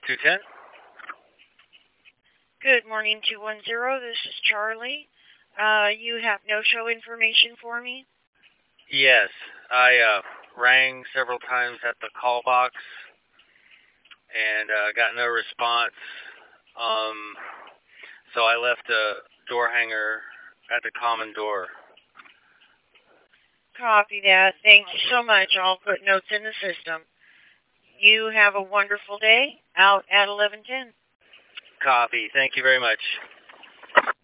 210? Good morning, 210. This is Charlie. You have no-show information for me? Yes. I rang several times at the call box and got no response. So I left a door hanger at the common door. Copy that. Thank you so much. I'll put notes in the system. You have a wonderful day out at 1110. Copy. Thank you very much.